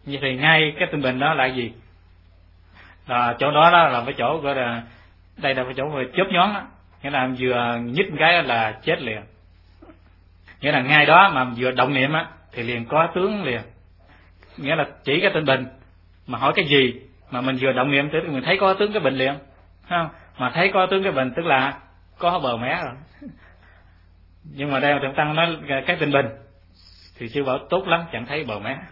Vậy thì ngay cái tinh bình đó là gì? Là chỗ đó là cái chỗ gọi là, đây là cái chỗ về chớp nhón đó. Nghĩa là vừa nhích một cái là chết liền. Nghĩa là ngay đó mà vừa động niệm á thì liền có tướng liền. Nghĩa là chỉ cái tinh bình mà hỏi cái gì mà mình vừa động niệm thì mình thấy có tướng cái bình liền, không? Mà thấy có tướng cái bình tức là có bờ mé rồi. Nhưng mà đây Thượng Tăng nói cái tinh bình thì sư bảo tốt lắm, chẳng thấy bờ mé.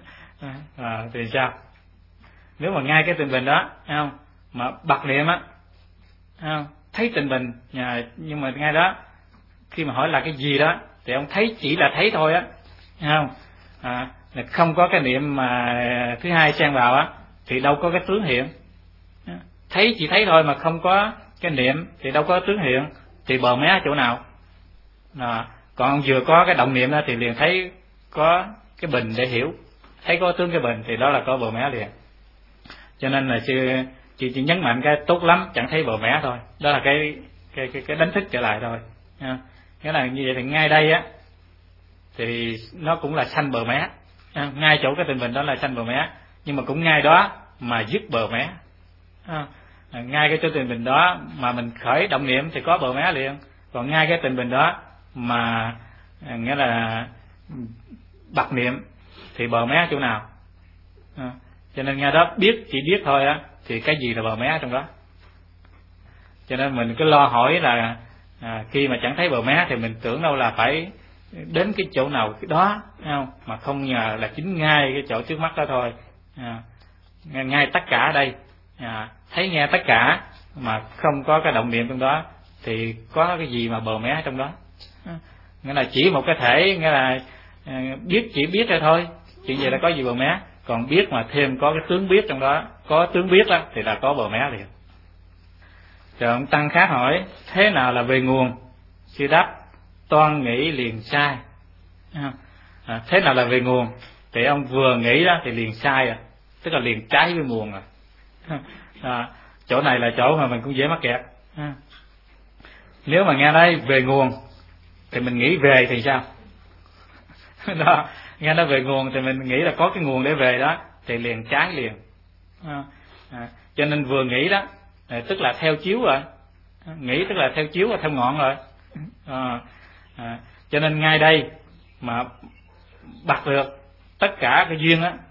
Thì sao? Nếu mà ngay cái tinh bình đó, không? Mà bật niệm á, không? Thấy tinh bình, nhưng mà ngay đó khi mà hỏi là cái gì đó thì ông thấy chỉ là thấy thôi á, không? Không có cái niệm mà thứ hai xen vào á thì đâu có cái tướng hiện. Thấy chỉ thấy thôi mà không có cái niệm thì đâu có tướng hiện, thì bờ mé ở chỗ nào? Còn vừa có cái động niệm đó thì liền thấy có cái bình để hiểu, thấy có tướng cái bình thì đó là có bờ mé liền. Cho nên là sư chỉ nhấn mạnh cái tốt lắm chẳng thấy bờ mé thôi, đó là cái đánh thức trở lại thôi. Nghĩa là như vậy thì ngay đây á thì nó cũng là sanh bờ mé, ngay chỗ cái tình bình đó là sanh bờ mé, nhưng mà cũng ngay đó mà dứt bờ mé. Ngay cái chỗ tình bình đó mà mình khởi động niệm thì có bờ mé liền, còn ngay cái tình bình đó mà nghĩa là bật niệm thì bờ mé chỗ nào? Cho nên ngay đó chỉ biết thôi á thì cái gì là bờ mé trong đó. Cho nên mình cứ lo hỏi là khi mà chẳng thấy bờ mé thì mình tưởng đâu là phải đến cái chỗ nào cái đó, không? Mà không ngờ là chính ngay cái chỗ trước mắt đó thôi. Ngay tất cả ở đây, thấy nghe tất cả mà không có cái động niệm trong đó thì có cái gì mà bờ mé trong đó? Nghĩa là chỉ một cái thể, nghĩa là chỉ biết thôi, chuyện gì là có gì bờ mé. Còn biết mà thêm có cái tướng biết trong đó, có tướng biết đó thì là có bờ mé liền. Rồi ông Tăng khác hỏi thế nào là về nguồn? Sư đáp toan nghĩ liền sai. Thế nào là về nguồn? Thì ông vừa nghĩ đó thì liền sai tức là liền trái với nguồn chỗ này là chỗ mà mình cũng dễ mắc kẹt. Nếu mà nghe nói về nguồn thì mình nghĩ về thì sao? Đó, nghe nói về nguồn thì mình nghĩ là có cái nguồn để về đó thì liền trái liền. Cho nên vừa nghĩ đó tức là theo chiếu rồi, nghĩ tức là theo chiếu và theo ngọn rồi. Cho nên ngay đây mà bật được tất cả cái duyên á,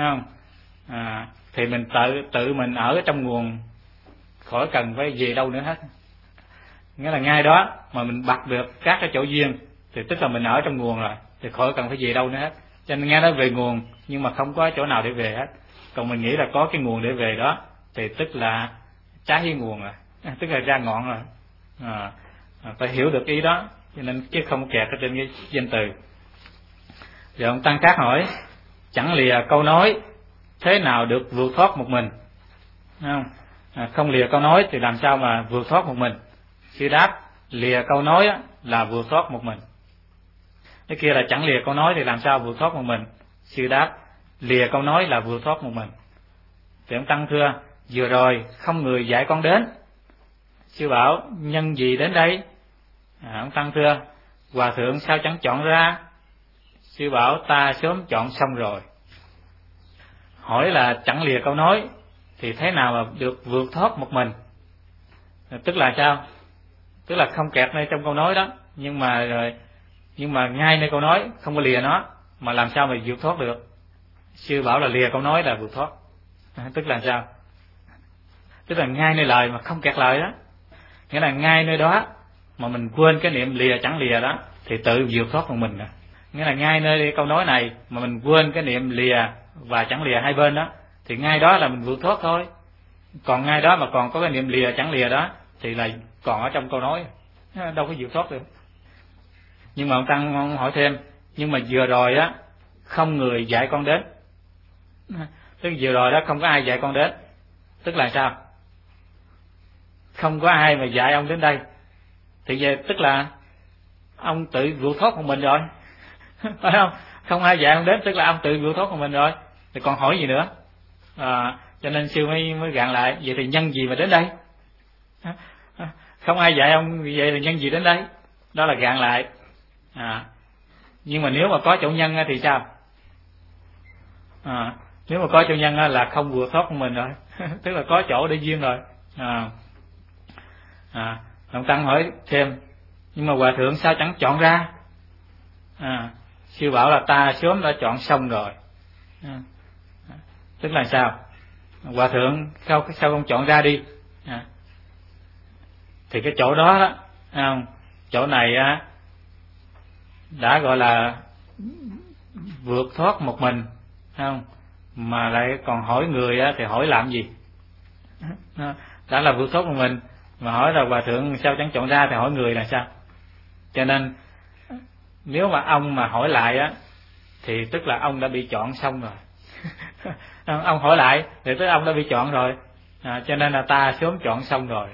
thì mình tự mình ở trong nguồn, khỏi cần phải về đâu nữa hết. Nghĩa là ngay đó mà mình bật được các cái chỗ duyên thì tức là mình ở trong nguồn rồi, thì khỏi cần phải về đâu nữa hết. Cho nên nghe nói về nguồn nhưng mà không có chỗ nào để về hết. Còn mình nghĩ là có cái nguồn để về đó thì tức là trái với nguồn rồi, tức là ra ngọn rồi. Phải hiểu được ý đó, cho nên chứ không kẹt ở trên cái danh từ. Rồi ông Tăng khác hỏi chẳng lìa câu nói thế nào được vượt thoát một mình? Không lìa câu nói thì làm sao mà vượt thoát một mình? Sư đáp lìa câu nói là vượt thoát một mình. Cái kia là chẳng lìa câu nói thì làm sao vượt thoát một mình? Sư đáp lìa câu nói là vượt thoát một mình. Thì ông Tăng thưa vừa rồi không người dạy con đến. Sư bảo nhân gì đến đây? Ông Tăng thưa hòa thượng sao chẳng chọn ra? Sư bảo ta sớm chọn xong rồi. Hỏi là chẳng lìa câu nói thì thế nào mà được vượt thoát một mình? Tức là sao? Tức là không kẹt nơi trong câu nói đó, nhưng mà ngay nơi câu nói không có lìa nó, mà làm sao mà vượt thoát được? Sư bảo là lìa câu nói là vượt thoát. Tức là sao? Tức là ngay nơi lời mà không kẹt lời đó, nghĩa là ngay nơi đó mà mình quên cái niệm lìa chẳng lìa đó thì tự vượt thoát một mình. Nghĩa là ngay nơi câu nói này mà mình quên cái niệm lìa và chẳng lìa hai bên đó thì ngay đó là mình vượt thoát thôi. Còn ngay đó mà còn có cái niệm lìa chẳng lìa đó thì là còn ở trong câu nói, đâu có vượt thoát được. Nhưng mà ông Tăng hỏi thêm, nhưng mà vừa rồi á không người dạy con đến. Tức vừa rồi đó không có ai dạy con đến. Tức là sao? Không có ai mà dạy ông đến đây thì về tức là ông tự vượt thoát một mình rồi. Phải không? Không ai dạy ông đến tức là ông tự vượt thoát một mình rồi, thì còn hỏi gì nữa? Cho nên sư mới gạn lại, vậy thì nhân gì mà đến đây? Không ai dạy ông, vậy là nhân gì đến đây? Đó là gạn lại. Nhưng mà nếu mà có chỗ nhân thì sao? Nếu mà có chủ nhân là không vượt thoát của mình rồi. Tức là có chỗ để duyên rồi. Ông Tăng hỏi thêm, nhưng mà hòa thượng sao chẳng chọn ra? Sư bảo là ta sớm đã chọn xong rồi. Tức là sao? Hòa thượng sao không chọn ra đi? Thì cái chỗ đó chỗ này đã gọi là vượt thoát một mình, không? Mà lại còn hỏi người thì hỏi làm gì? Đã là vượt thoát một mình mà hỏi là hòa thượng sao chẳng chọn ra thì hỏi người là sao? Cho nên nếu mà ông mà hỏi lại thì tức là ông đã bị chọn xong rồi. Ông hỏi lại thì tức ông đã bị chọn rồi. Cho nên là ta sớm chọn xong rồi.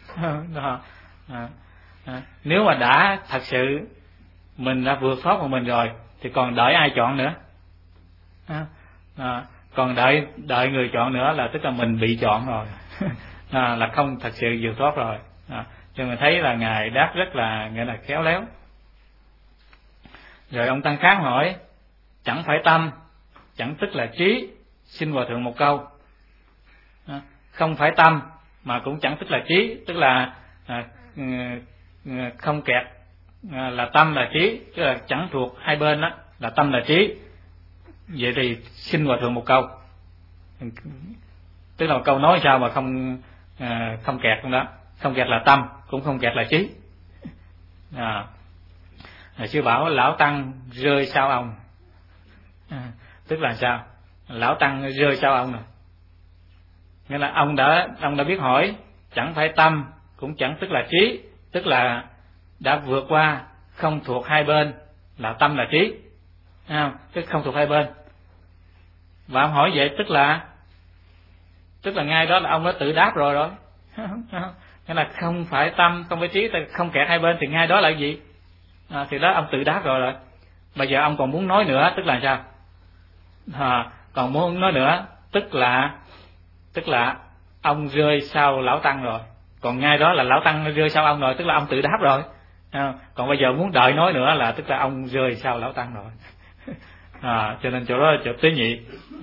Nếu mà đã thật sự mình đã vượt thoát của mình rồi thì còn đợi ai chọn nữa? Còn đợi người chọn nữa là tức là mình bị chọn rồi. Là không thật sự vượt thoát rồi. Cho mình thấy là ngài đáp rất là nghĩa là khéo léo. Rồi ông Tăng khác hỏi, chẳng phải tâm, chẳng tức là trí. Xin hòa thượng một câu. Không phải tâm mà cũng chẳng tức là trí, tức là không kẹt là tâm là trí, tức là chẳng thuộc hai bên đó là tâm là trí. Vậy thì xin hòa thượng một câu, tức là một câu nói sao mà không kẹt không đó, không kẹt là tâm, cũng không kẹt là trí. Sư bảo lão Tăng rơi sau ông. Tức là sao? Lão Tăng rơi sau ông rồi. Nghĩa là ông đã biết hỏi, chẳng phải tâm cũng chẳng tức là trí, tức là đã vượt qua không thuộc hai bên là tâm là trí, tức không thuộc hai bên. Và ông hỏi vậy tức là ngay đó là ông đã tự đáp rồi. Nghĩa là không phải tâm không phải trí, không kẹt hai bên thì ngay đó là cái gì? Thì đó ông tự đáp rồi. Bây giờ ông còn muốn nói nữa tức là sao? Còn muốn nói nữa tức là ông rơi sau lão Tăng rồi. Còn ngay đó là lão Tăng rơi sau ông rồi, tức là ông tự đáp rồi. Còn bây giờ muốn đợi nói nữa là tức là ông rơi sau lão Tăng rồi. Cho nên chỗ đó là chỗ tế nhị.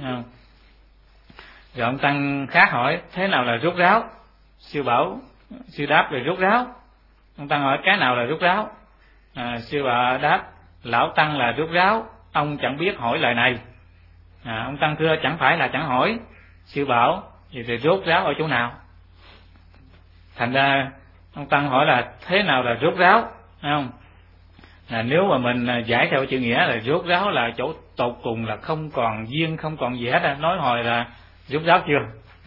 Rồi ông Tăng khác hỏi, thế nào là rốt ráo? Sư đáp là rốt ráo. Ông Tăng hỏi cái nào là rốt ráo? Sư bà đáp, lão Tăng là rốt ráo, ông chẳng biết hỏi lời này. Ông Tăng thưa, chẳng phải là chẳng hỏi. Sư bảo, vậy thì rốt ráo ở chỗ nào? Thành ra ông Tăng hỏi là thế nào là rốt ráo, thấy không? Nếu mà mình giải theo chữ nghĩa là rốt ráo là chỗ tột cùng là không còn duyên, không còn gì hết. Nói hồi là rốt ráo chưa?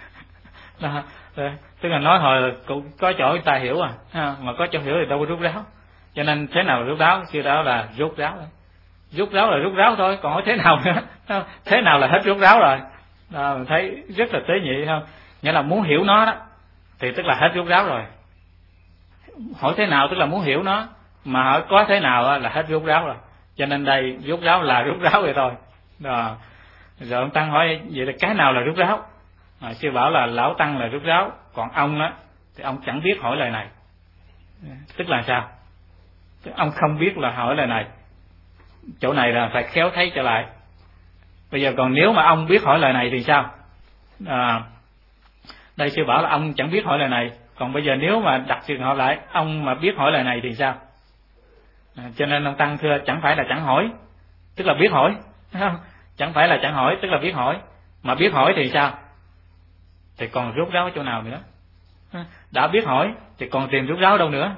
Tức là nói hồi là cũng có chỗ người ta hiểu mà có chỗ hiểu thì đâu có rốt ráo. Cho nên thế nào là rốt ráo? Sư đó là rốt ráo. Rốt ráo là rốt ráo thôi, còn hỏi thế nào nữa? Thế nào là hết rốt ráo rồi. Mình thấy rất là tế nhị, không? Nghĩa là muốn hiểu nó đó thì tức là hết rốt ráo rồi. Hỏi thế nào tức là muốn hiểu nó, mà hỏi có thế nào là hết rốt ráo rồi. Cho nên đây rốt ráo là rốt ráo vậy thôi. Rồi ông Tăng hỏi vậy là cái nào là rốt ráo? Sư bảo là lão Tăng là rốt ráo, còn ông đó thì ông chẳng biết hỏi lời này. Tức là sao? Tức ông không biết là hỏi lời này. Chỗ này là phải khéo thấy trở lại. Bây giờ còn nếu mà ông biết hỏi lời này thì sao? Đây sư bảo là ông chẳng biết hỏi lời này. Còn bây giờ nếu mà đặt trường hợp lại, ông mà biết hỏi lời này thì sao? Cho nên ông Tăng thưa, chẳng phải là chẳng hỏi, tức là biết hỏi. Chẳng phải là chẳng hỏi, tức là biết hỏi. Mà biết hỏi thì sao? Thì còn rốt ráo ở chỗ nào nữa? Đã biết hỏi thì còn tìm rốt ráo đâu nữa?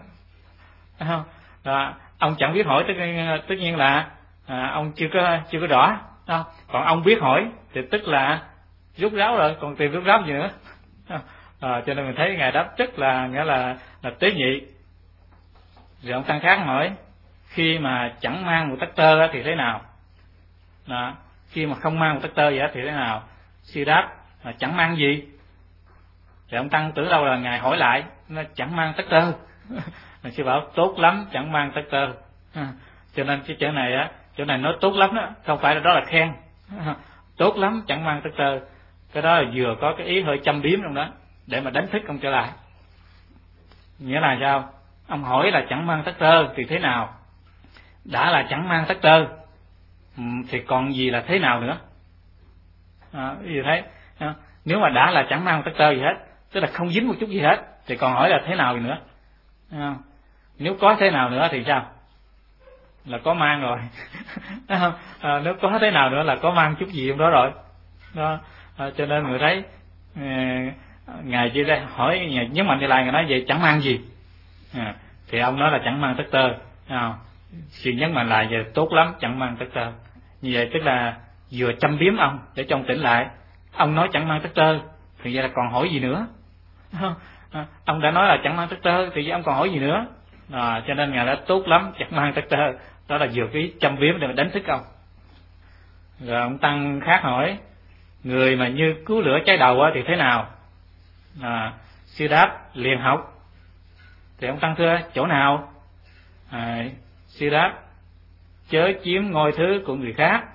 Ông chẳng biết hỏi tất nhiên là ông chưa có rõ. Còn ông biết hỏi thì tức là rốt ráo rồi, còn tìm rốt ráo gì nữa? Cho nên mình thấy ngài đáp rất là nghĩa là tế nhị. Rồi ông Tăng khác hỏi, khi mà chẳng mang một tắc tơ thì thế nào? Khi mà không mang một tắc tơ vậy thì thế nào? Sư đáp là chẳng mang gì. Rồi ông Tăng tưởng đâu là ngài hỏi lại, nó chẳng mang tắc tơ. Sư bảo tốt lắm, chẳng mang tắc tơ. Cho nên cái chỗ này nói tốt lắm đó, không phải là đó là khen. Tốt lắm, chẳng mang tắc tơ. Cái đó là vừa có cái ý hơi châm biếm trong đó, để mà đánh thức ông trở lại. Nghĩa là sao? Ông hỏi là chẳng mang tắc tơ thì thế nào? Đã là chẳng mang tắc tơ thì còn gì là thế nào nữa? Như thế nếu mà đã là chẳng mang tất tơ gì hết, tức là không dính một chút gì hết, thì còn hỏi là thế nào nữa? Nếu có thế nào nữa thì sao? Là có mang rồi. Nếu có thế nào nữa là có mang chút gì trong đó rồi. Đó, cho nên người thấy ngài chỉ đây hỏi nhấn mạnh lại, ngài nói vậy chẳng mang gì, thì ông nói là chẳng mang tất tơ. Xin nhấn mạnh lại về tốt lắm, chẳng mang tất tơ. Như vậy tức là vừa châm biếm ông để cho ông tỉnh lại. Ông nói chẳng mang tất tơ thì vậy là còn hỏi gì nữa? Ông đã nói là chẳng mang tất tơ thì ông còn hỏi gì nữa? Cho nên ngài đã tốt lắm, chẳng mang tất tơ. Đó là vừa cái châm biếm để mà đánh thức ông. Rồi ông tăng khác hỏi, người mà như cứu lửa cháy đầu thì thế nào? Sư đáp liền học. Thì ông tăng thưa chỗ nào? Sư đáp chớ chiếm ngôi thứ của người khác,